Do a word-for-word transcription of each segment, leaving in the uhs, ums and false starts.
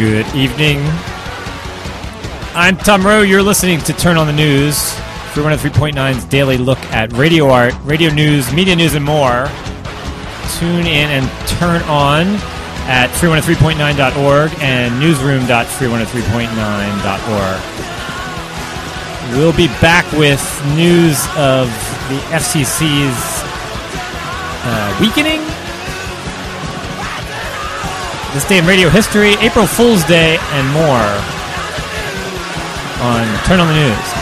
Good evening. I'm Tom Rowe. You're listening to Turn on the News, Free one oh three point nine's daily look at radio art, radio news, media news, and more. Tune in and turn on at free one oh three point nine dot org and newsroom dot free one oh three point nine dot org. We'll be back with news of the F C C's uh, weakening. This day in radio history, April Fool's Day, and more on Turn on the News.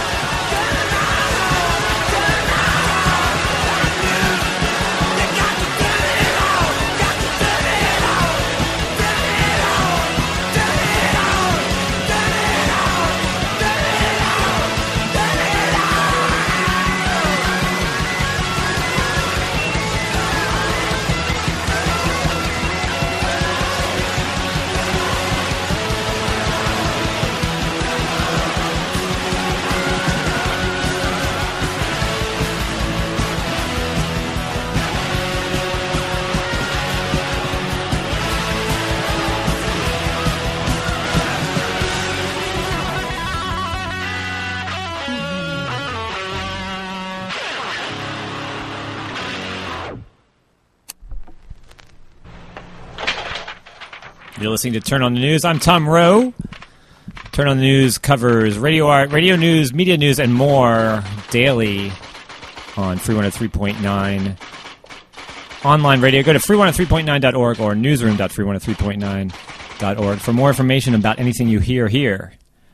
You're listening to Turn on the News. I'm Tom Rowe. Turn on the News covers radio art, radio news, media news, and more daily on Free one oh three point nine online radio. Go to free one oh three point nine dot org or newsroom dot free one oh three point nine dot org for more information about anything you hear here.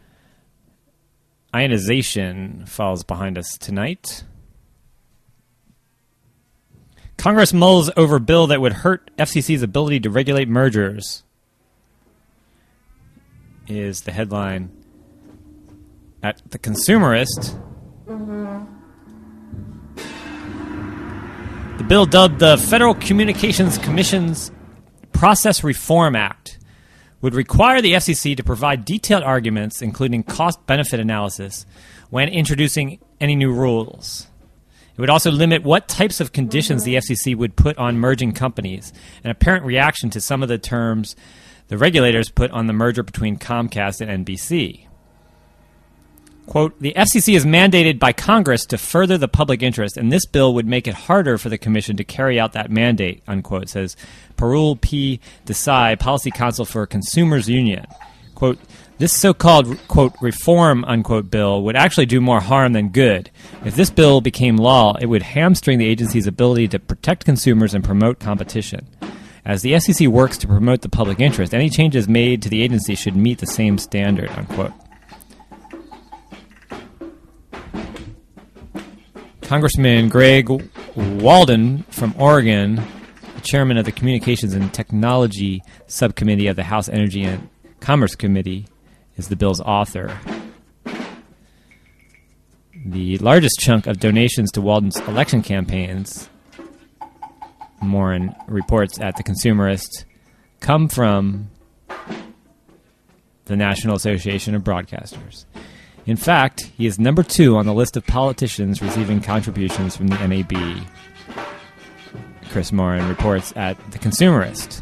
Ionization falls behind us tonight. Congress mulls over bill that would hurt F C C's ability to regulate mergers, is the headline at The Consumerist. The bill, dubbed the Federal Communications Commission's Process Reform Act, would require the F C C to provide detailed arguments, including cost-benefit analysis, when introducing any new rules. It would also limit what types of conditions the F C C would put on merging companies, an apparent reaction to some of the terms the regulators put on the merger between Comcast and N B C. Quote, the F C C is mandated by Congress to further the public interest, and this bill would make it harder for the Commission to carry out that mandate, unquote, says Parul P. Desai, Policy Counsel for Consumers Union. Quote, this so-called, quote, reform, unquote, bill would actually do more harm than good. If this bill became law, it would hamstring the agency's ability to protect consumers and promote competition. As the F C C works to promote the public interest, any changes made to the agency should meet the same standard, unquote. Congressman Greg Walden from Oregon, the chairman of the Communications and Technology Subcommittee of the House Energy and Commerce Committee, is the bill's author. The largest chunk of donations to Walden's election campaigns, Morin reports at The Consumerist, come from the National Association of Broadcasters. In fact, he is number two on the list of politicians receiving contributions from the N A B. Chris Morin reports at The Consumerist.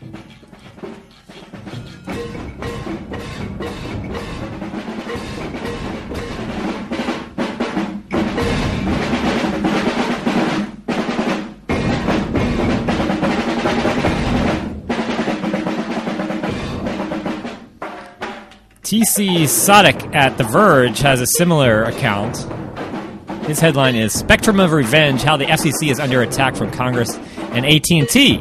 T C Sadek at The Verge has a similar account. His headline is Spectrum of Revenge, How the F C C is Under Attack from Congress and A T and T.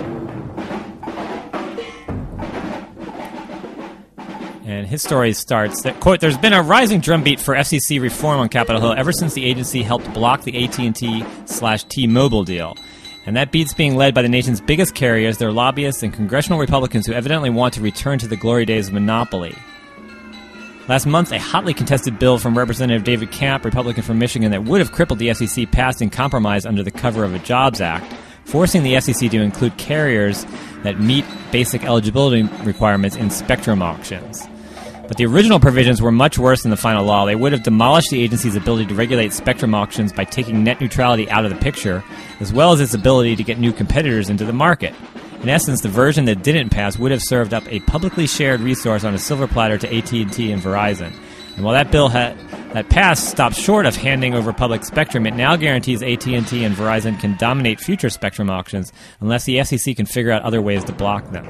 And his story starts that, quote, there's been a rising drumbeat for F C C reform on Capitol Hill ever since the agency helped block the A T and T slash T-Mobile deal. And that beat's being led by the nation's biggest carriers, their lobbyists, and congressional Republicans who evidently want to return to the glory days of monopoly. Last month, a hotly contested bill from Representative David Camp, Republican from Michigan, that would have crippled the F C C passed in compromise under the cover of a Jobs Act, forcing the F C C to include carriers that meet basic eligibility requirements in spectrum auctions. But the original provisions were much worse than the final law. They would have demolished the agency's ability to regulate spectrum auctions by taking net neutrality out of the picture, as well as its ability to get new competitors into the market. In essence, the version that didn't pass would have served up a publicly shared resource on a silver platter to A T and T and Verizon. And while that bill had, that passed stopped short of handing over public spectrum, it now guarantees A T and T and Verizon can dominate future spectrum auctions unless the F C C can figure out other ways to block them.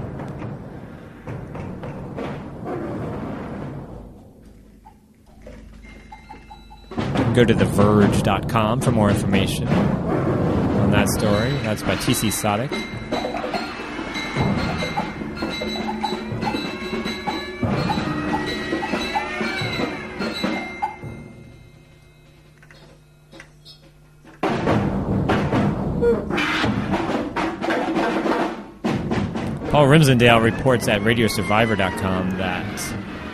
Go to the verge dot com for more information on that story. That's by T C Sadek. Paul Rimsendale reports at radio survivor dot com that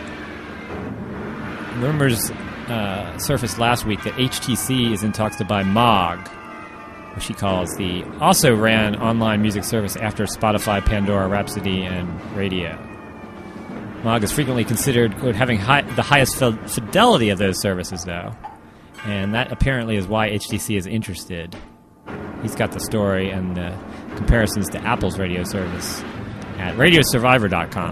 rumors uh, surfaced last week that H T C is in talks to buy M O G, which he calls the also ran online music service after Spotify, Pandora, Rhapsody, and Radio. M O G is frequently considered, quote, having high, the highest fidelity of those services, though, and that apparently is why H T C is interested. He's got the story and the comparisons to Apple's radio service at radio survivor dot com.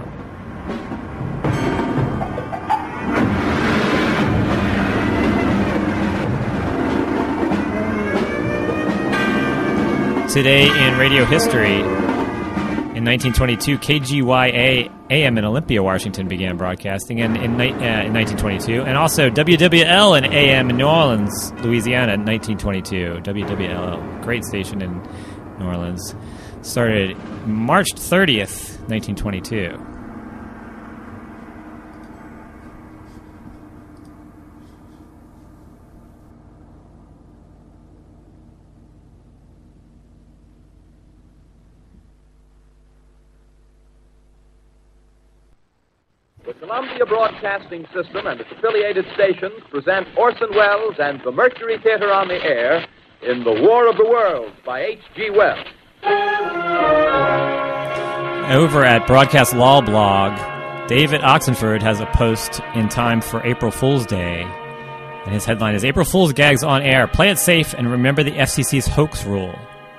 Today in radio history, in nineteen twenty-two, K G Y A A M in Olympia, Washington began broadcasting and in, uh, in nineteen twenty-two, and also W W L in A M in New Orleans, Louisiana in nineteen twenty-two. W W L, great station in New Orleans, started March thirtieth, nineteen twenty-two. The Columbia Broadcasting System and its affiliated stations present Orson Welles and the Mercury Theater on the Air in The War of the Worlds by H G Wells. Over at Broadcast Law Blog, David Oxenford has a post in time for April Fool's Day, and his headline is April Fool's Gags on Air. Play it safe and remember the F C C's hoax rule.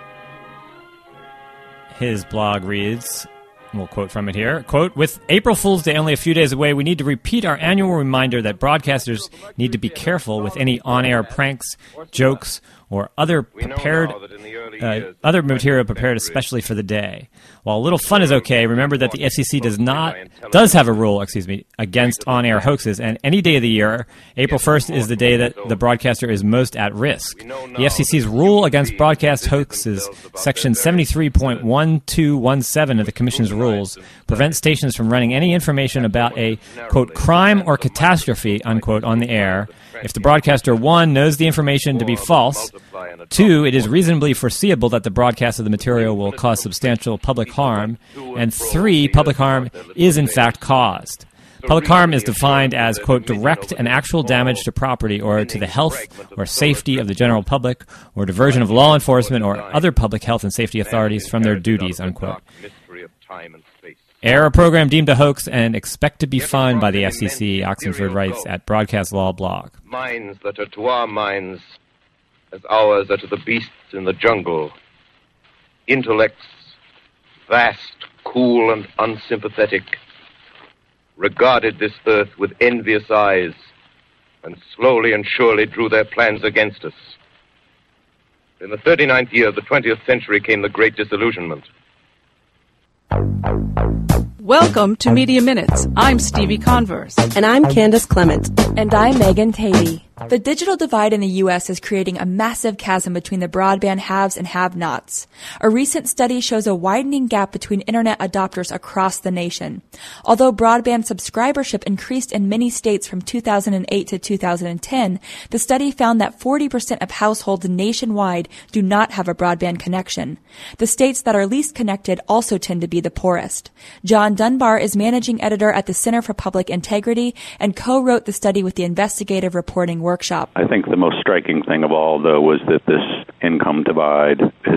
His blog reads, we'll quote from it here, quote, with April Fool's Day only a few days away, we need to repeat our annual reminder that broadcasters need to be careful with any on-air pranks, jokes, or other prepared, uh, other material prepared especially for the day. While a little fun is okay, remember that the F C C does not does have a rule, excuse me, against on-air hoaxes, and any day of the year, April first is the day that the broadcaster is most at risk. The F C C's rule against broadcast hoaxes, Section seventy-three point one two one seven of the Commission's rules, prevents stations from running any information about a, quote, crime or catastrophe, unquote, on the air if the broadcaster, one, knows the information to be false, two, it is reasonably foreseeable that the broadcast of the material will cause substantial public harm, and three, public harm is in fact caused. Public harm is defined as, quote, direct and actual damage to property or to the health or safety of the general public or diversion of law enforcement or other public health and safety authorities from their duties, unquote. Air a program deemed a hoax and expect to be fined by the F C C, Oxenford writes at Broadcast Law Blog. Minds that are to our minds as ours are to the beasts in the jungle. Intellects, vast, cool, and unsympathetic, regarded this earth with envious eyes and slowly and surely drew their plans against us. In the thirty-ninth year of the twentieth century came the Great Disillusionment. Welcome to Media Minutes. I'm Stevie Converse. And I'm Candace Clement. And I'm Megan Tatey. The digital divide in the U S is creating a massive chasm between the broadband haves and have-nots. A recent study shows a widening gap between internet adopters across the nation. Although broadband subscribership increased in many states from two thousand eight to two thousand ten, the study found that forty percent of households nationwide do not have a broadband connection. The states that are least connected also tend to be the poorest. John Dunbar is managing editor at the Center for Public Integrity and co-wrote the study with the investigative reporting workshop. I think the most striking thing of all, though, was that this income divide has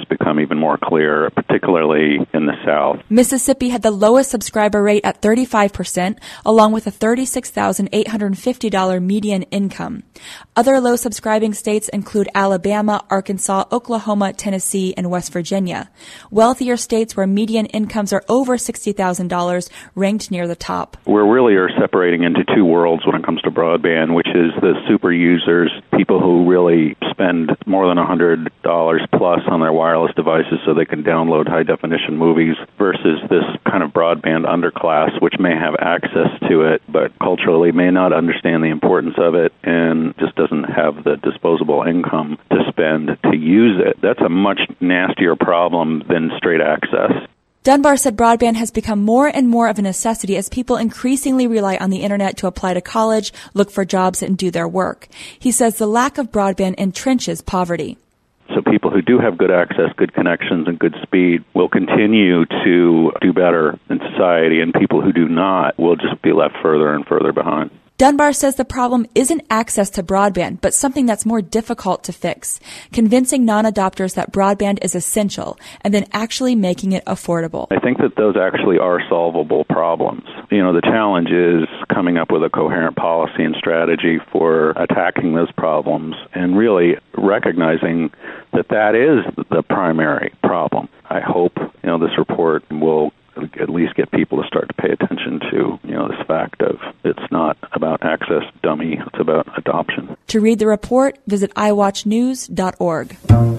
become even more clear, particularly in the South. Mississippi had the lowest subscriber rate at thirty-five percent, along with a thirty-six thousand eight hundred fifty dollars median income. Other low subscribing states include Alabama, Arkansas, Oklahoma, Tennessee, and West Virginia. Wealthier states where median incomes are over sixty thousand dollars ranked near the top. We really are separating into two worlds when it comes to broadband, which is the super users, people who really spend more than one hundred dollars plus on their wireless devices so they can download high-definition movies, versus this kind of broadband underclass, which may have access to it, but culturally may not understand the importance of it and just doesn't have the disposable income to spend to use it. That's a much nastier problem than straight access. Dunbar said broadband has become more and more of a necessity as people increasingly rely on the internet to apply to college, look for jobs, and do their work. He says the lack of broadband entrenches poverty. So people who do have good access, good connections, and good speed will continue to do better in society, and people who do not will just be left further and further behind. Dunbar says the problem isn't access to broadband, but something that's more difficult to fix, convincing non-adopters that broadband is essential and then actually making it affordable. I think that those actually are solvable problems. You know, the challenge is coming up with a coherent policy and strategy for attacking those problems and really recognizing that that is the primary problem. I hope, you know, this report will at least get people to start to pay attention to, you know, this fact of it's not about access, dummy, it's about adoption. To read the report, visit i watch news dot org.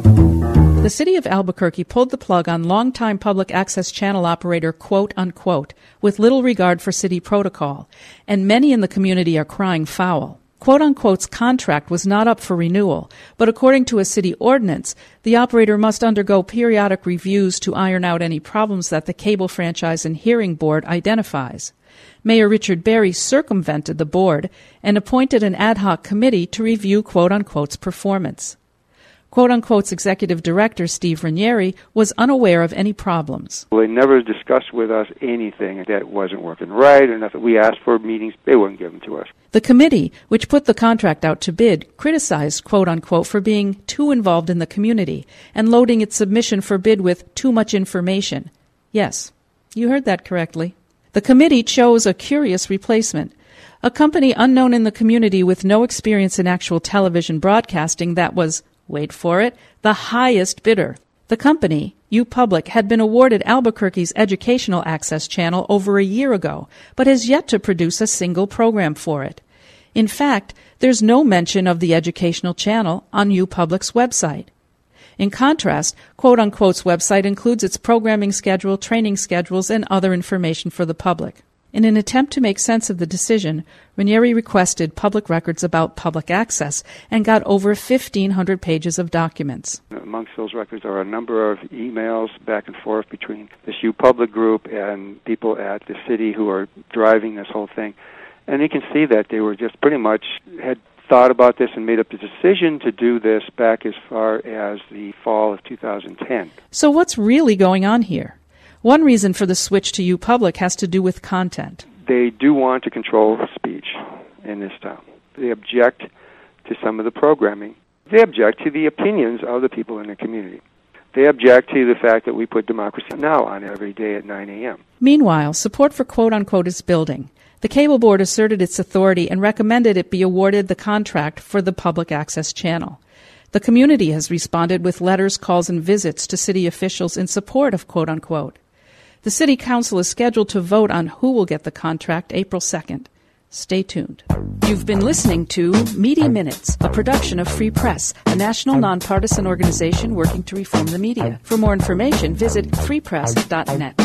The city of Albuquerque pulled the plug on longtime public access channel operator Quote Unquote with little regard for city protocol, and many in the community are crying foul. Quote Unquote's contract was not up for renewal, but according to a city ordinance, the operator must undergo periodic reviews to iron out any problems that the Cable Franchise and Hearing Board identifies. Mayor Richard Berry circumvented the board and appointed an ad hoc committee to review Quote Unquote's performance. Quote Unquote's executive director, Steve Ranieri, was unaware of any problems. They never discussed with us anything that wasn't working right or nothing. We asked for meetings, they wouldn't give them to us. The committee, which put the contract out to bid, criticized Quote Unquote for being too involved in the community and loading its submission for bid with too much information. Yes, you heard that correctly. The committee chose a curious replacement, a company unknown in the community with no experience in actual television broadcasting that was, wait for it, the highest bidder. The company, UPublic, had been awarded Albuquerque's educational access channel over a year ago, but has yet to produce a single program for it. In fact, there's no mention of the educational channel on UPublic's website. In contrast, Quote Unquote's website includes its programming schedule, training schedules, and other information for the public. In an attempt to make sense of the decision, Ranieri requested public records about public access and got over fifteen hundred pages of documents. Amongst those records are a number of emails back and forth between this UPublic group and people at the city who are driving this whole thing. And you can see that they were just pretty much had thought about this and made up the decision to do this back as far as the fall of two thousand ten. So what's really going on here? One reason for the switch to UPublic has to do with content. They do want to control speech in this town. They object to some of the programming. They object to the opinions of the people in the community. They object to the fact that we put Democracy Now! On every day at nine a.m. Meanwhile, support for Quote Unquote is building. The Cable Board asserted its authority and recommended it be awarded the contract for the public access channel. The community has responded with letters, calls, and visits to city officials in support of Quote Unquote. The City Council is scheduled to vote on who will get the contract April second. Stay tuned. You've been listening to Media Minutes, a production of Free Press, a national nonpartisan organization working to reform the media. For more information, visit free press dot net.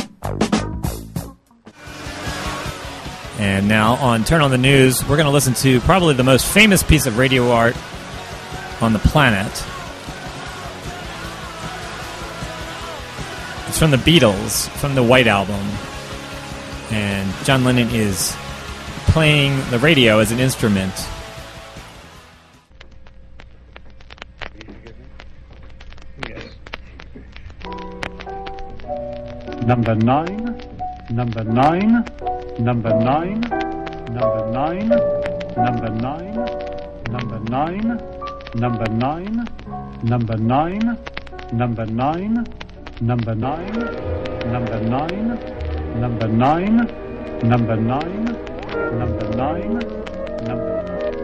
And now on Turn on the News, we're going to listen to probably the most famous piece of radio art on the planet. It's from the Beatles, from the White Album. And John Lennon is playing the radio as an instrument. Yes. Number nine, number nine, number nine, number nine, number nine, number nine, number nine, number nine, number nine, number nine, number nine, number nine, number nine, number nine, number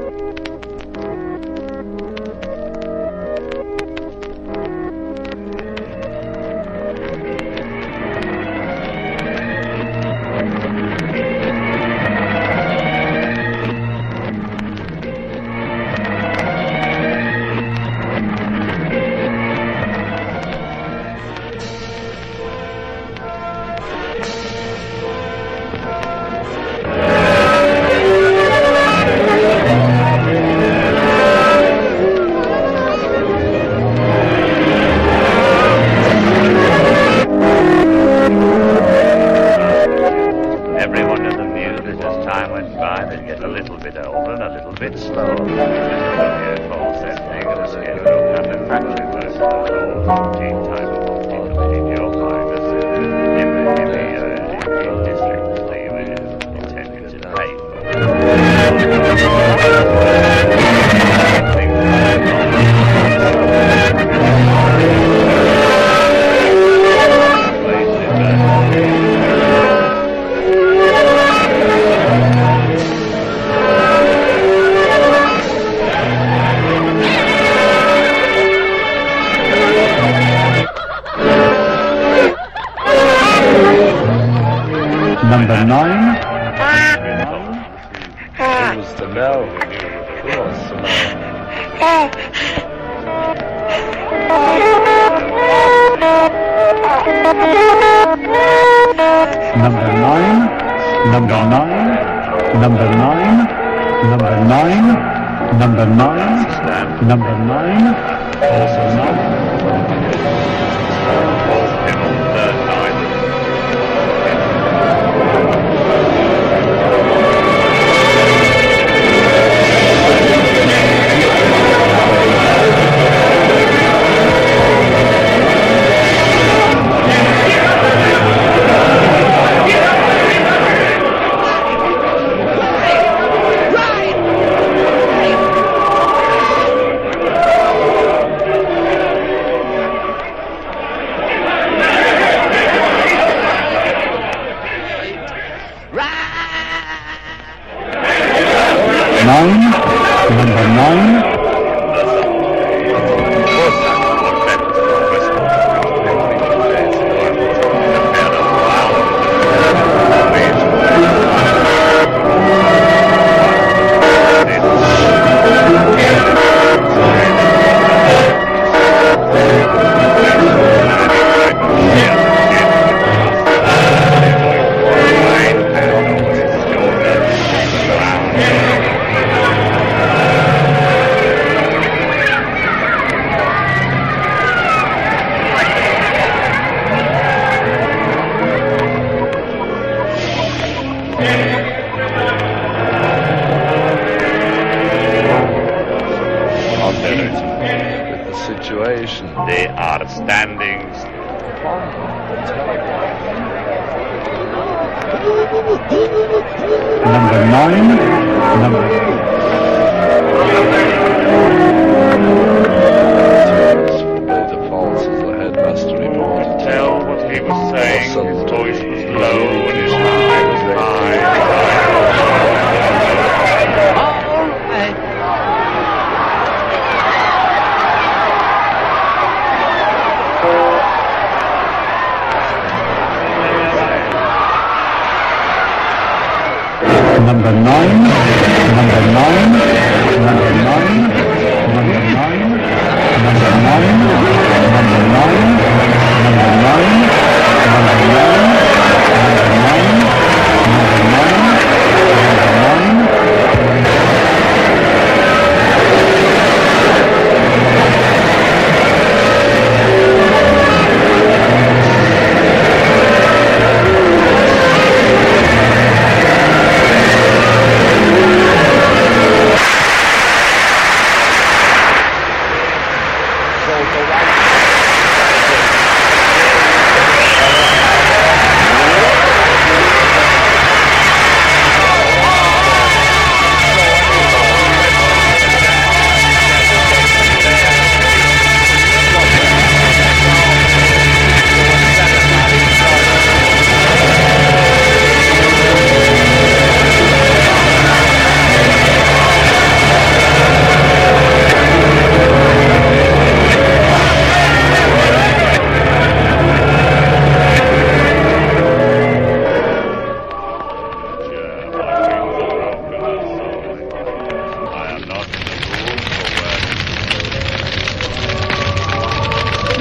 number nine. Who's to know? Who wants to Number nine, number nine, number nine, number nine, number nine, number nine, also nine. Nine, number nine. They are standing. Number nine, number. The false as the headmaster reported. Tell what he was saying. His voice was low and his eye was high. Number nine, number nine, number nine, number nine, number nine, number nine, number nine, number nine, number nine, number nine, number nine.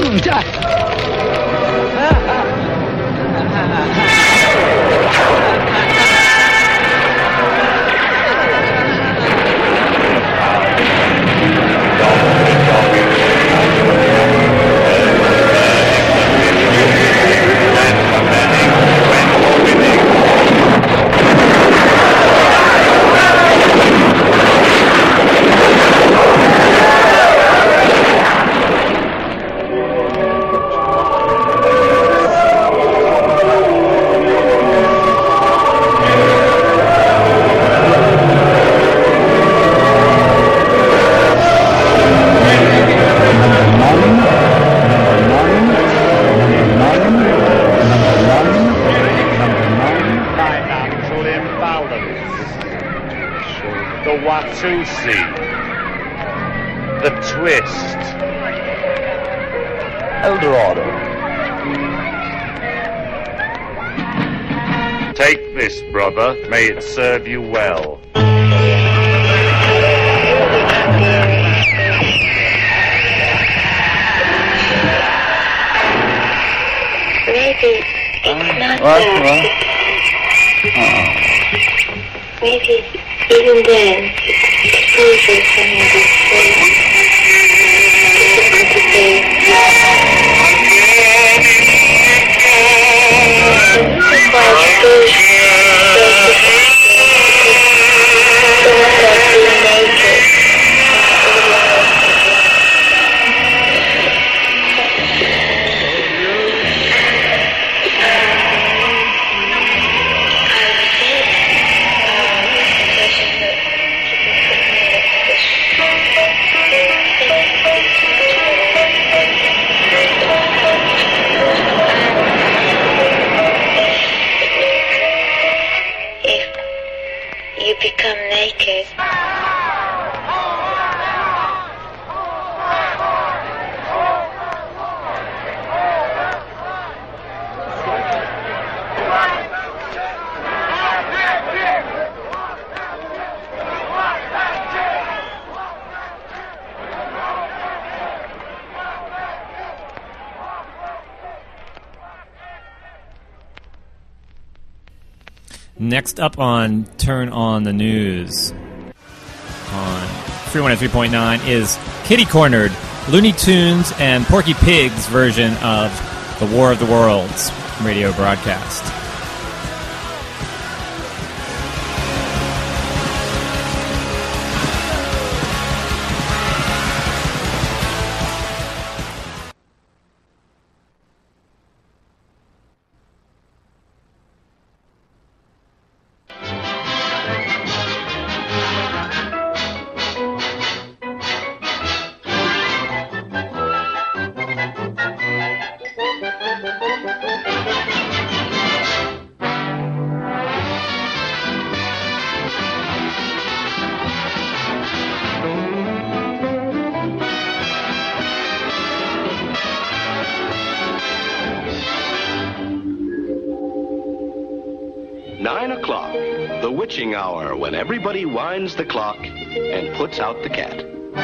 Watusi, the twist, Eldorado. Take this, brother. May it serve you well. Maybe it's not What? there. What? Uh-oh. Maybe even then, exposure from the soul. Next up on Turn on the News on three one oh three point nine is Kitty Cornered, Looney Tunes and Porky Pig's version of the War of the Worlds radio broadcast. Nine o'clock, the witching hour when everybody winds the clock and puts out the cat.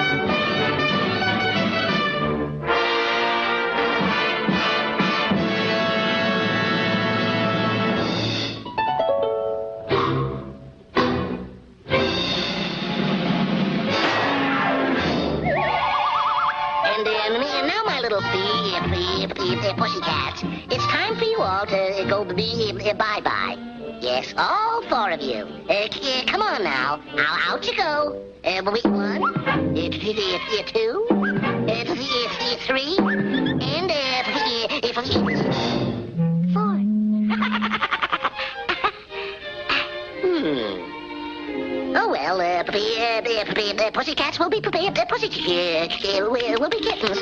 And, uh, and now, my little pea, pea, pea, pea, pussycats, it's time for you all to go be uh, bye-bye. Yes, all four of you. Uh, c- uh, come on now. Out, out you go. Uh, wait, one, uh, t- t- t- two, uh, t- t- three, and uh, t- t- four. hmm. Oh well, uh, p- uh, p- p- uh, pussycats will be prepared. Uh, pussy, uh, uh, will will be kittens.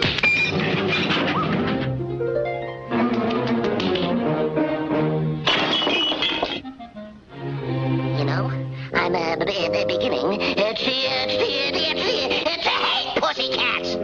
I'm uh, b- b- beginning uh, to, uh, to, to, to, to hate pussycats.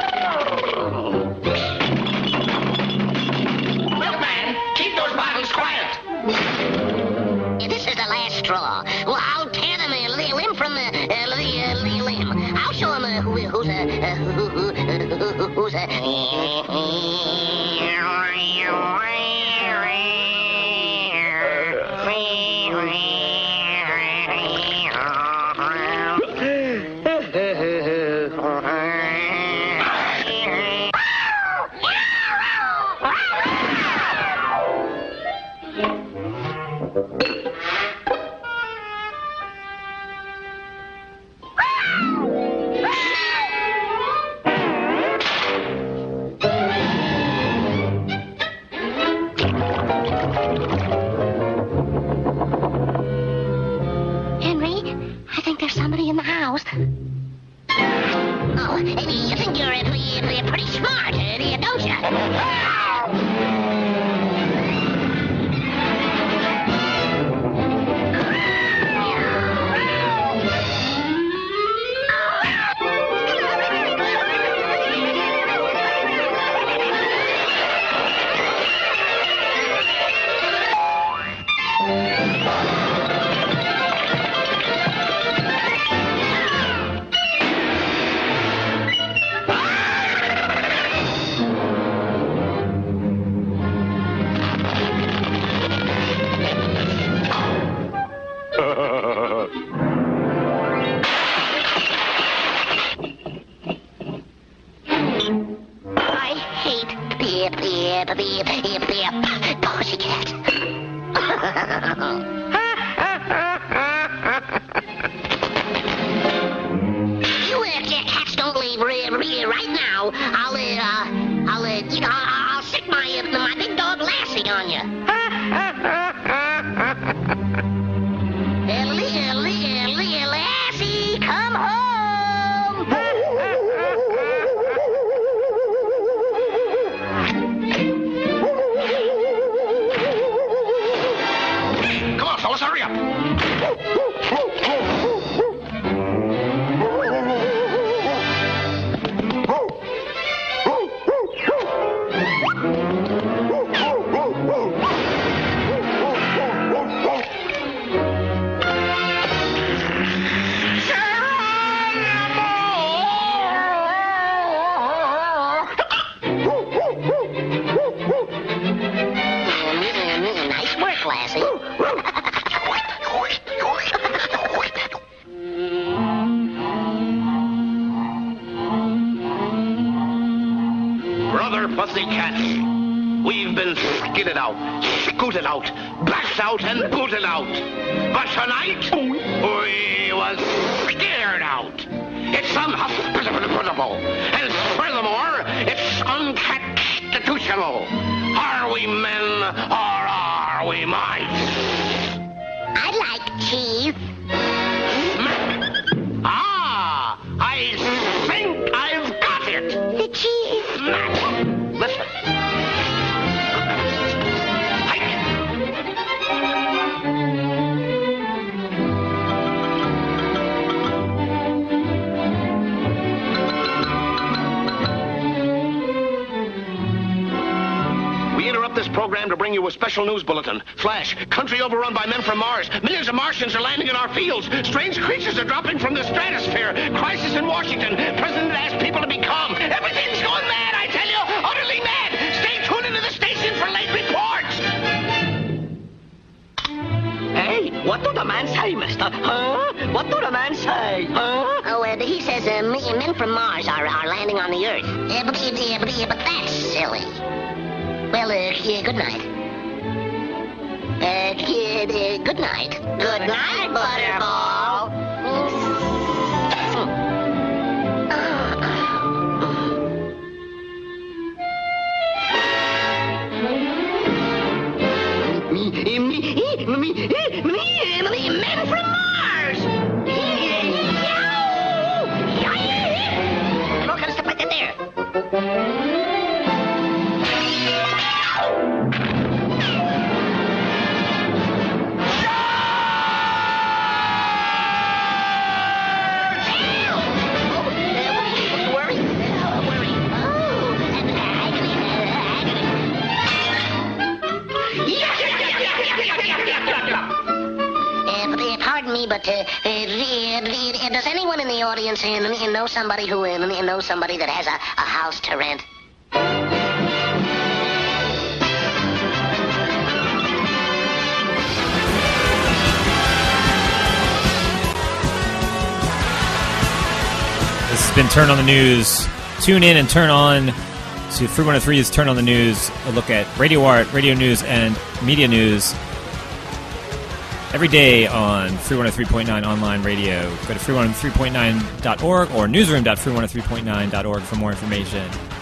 Milkman, keep those bottles quiet. This is the last straw. Well, I'll tear them a li- limb from the uh, li- uh, li- limb. I'll show them uh, who, who's a uh, who, who, who, who's Henry, I think there's somebody in the house. Oh, you think you're, you're, you're pretty smart, uh, don't you? I hate beep, beep, beep, beep, beep, pussycat. You uh, cats don't leave re- re- right now. I'll, uh, I'll, uh, you know, I'll, I'll stick my, uh, my big dog Lassie on you. Ellie, Ellie, Ellie, Lassie, come home. Come on, fellas, hurry up. Nice work, Lassie. Brother Pussycat, we've been skidded out, scooted out, bashed out, and booted out. But tonight, we was scared out. It's unhospitable, and furthermore, it's unconstitutional. Are we men or are we mice? I like cheese. Ah, I think I've got it. The cheese. Listen. We interrupt this program to bring you a special news bulletin. Flash, country overrun by men from Mars. Millions of Martians are landing in our fields. Strange creatures are dropping from the stratosphere. Crisis in Washington. President asks people to be calm. Everything's going mad, I tell you. Utterly mad. Stay tuned into the station for late reports. Hey, what do the man say, mister? Huh? What do the man say? Huh? Oh, uh, he says uh, men men from Mars are, are landing on the Earth. Uh, but, uh, but, uh, but that's silly. Well, uh, uh, good night. Uh, uh, uh, good night. Good night, Butterball. Me, me, me, me, me, me, men from Mars! Come on, step right there. uh, pardon me, but uh, uh, uh, does anyone in the audience uh, uh, know somebody who uh, knows somebody that has a, a house to rent? This has been Turn on the News. Tune in and turn on to Free one oh three's Turn on the News. A look at radio art, radio news, and media news every day on Free one oh three point nine online radio. Go to free one oh three point nine dot org or newsroom dot free one oh three point nine dot org for more information.